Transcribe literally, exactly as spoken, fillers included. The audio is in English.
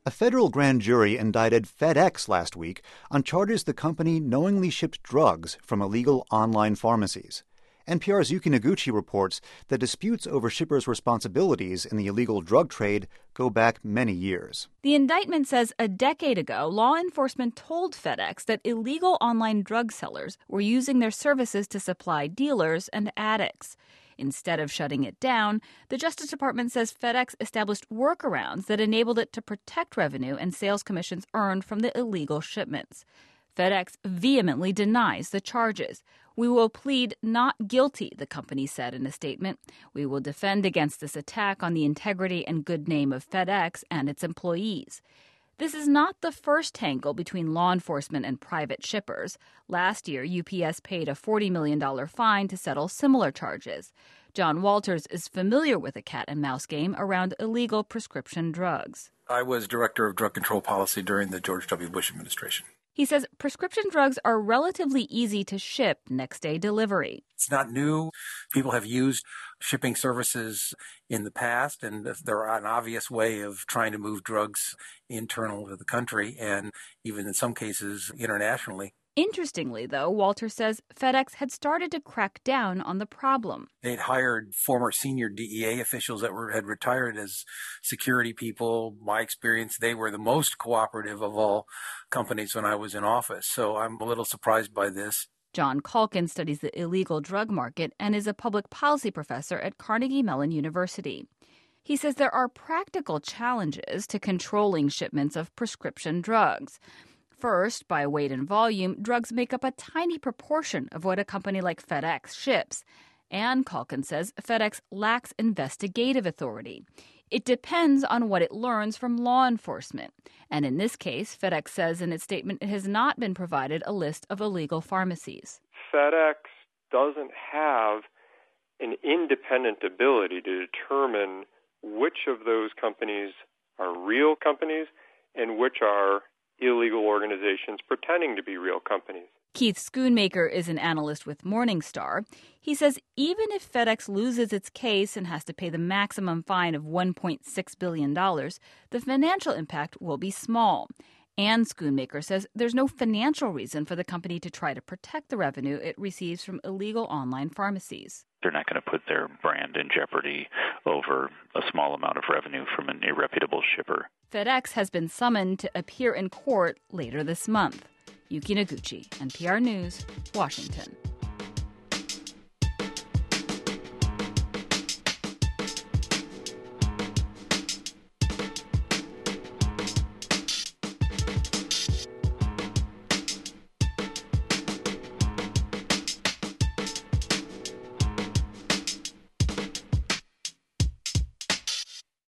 A federal grand jury indicted FedEx last week on charges the company knowingly shipped drugs from illegal online pharmacies. N P R's Yuki Noguchi reports that disputes over shippers' responsibilities in the illegal drug trade go back many years. The indictment says a decade ago, law enforcement told FedEx that illegal online drug sellers were using their services to supply dealers and addicts. Instead of shutting it down, the Justice Department says FedEx established workarounds that enabled it to protect revenue and sales commissions earned from the illegal shipments. FedEx vehemently denies the charges. "We will plead not guilty," the company said in a statement. "We will defend against this attack on the integrity and good name of FedEx and its employees." This is not the first tangle between law enforcement and private shippers. Last year, U P S paid a forty million dollars fine to settle similar charges. John Walters is familiar with the cat-and-mouse game around illegal prescription drugs. I was director of drug control policy during the George W. Bush administration. He says prescription drugs are relatively easy to ship next-day delivery. It's not new. People have used shipping services in the past, and they're an obvious way of trying to move drugs internal to the country and even in some cases internationally. Interestingly, though, Walter says FedEx had started to crack down on the problem. They'd hired former senior D E A officials that were had retired as security people. My experience, they were the most cooperative of all companies when I was in office. So I'm a little surprised by this. John Calkin studies the illegal drug market and is a public policy professor at Carnegie Mellon University. He says there are practical challenges to controlling shipments of prescription drugs. First, by weight and volume, drugs make up a tiny proportion of what a company like FedEx ships. And Calkin says FedEx lacks investigative authority. It depends on what it learns from law enforcement. And in this case, FedEx says in its statement it has not been provided a list of illegal pharmacies. FedEx doesn't have an independent ability to determine which of those companies are real companies and which are illegal organizations pretending to be real companies. Keith Schoonmaker is an analyst with Morningstar. He says even if FedEx loses its case and has to pay the maximum fine of one point six billion dollars, the financial impact will be small. And Schoonmaker says there's no financial reason for the company to try to protect the revenue it receives from illegal online pharmacies. They're not going to put their brand in jeopardy over a small amount of revenue from an irreputable shipper. FedEx has been summoned to appear in court later this month. Yuki Noguchi, N P R News, Washington.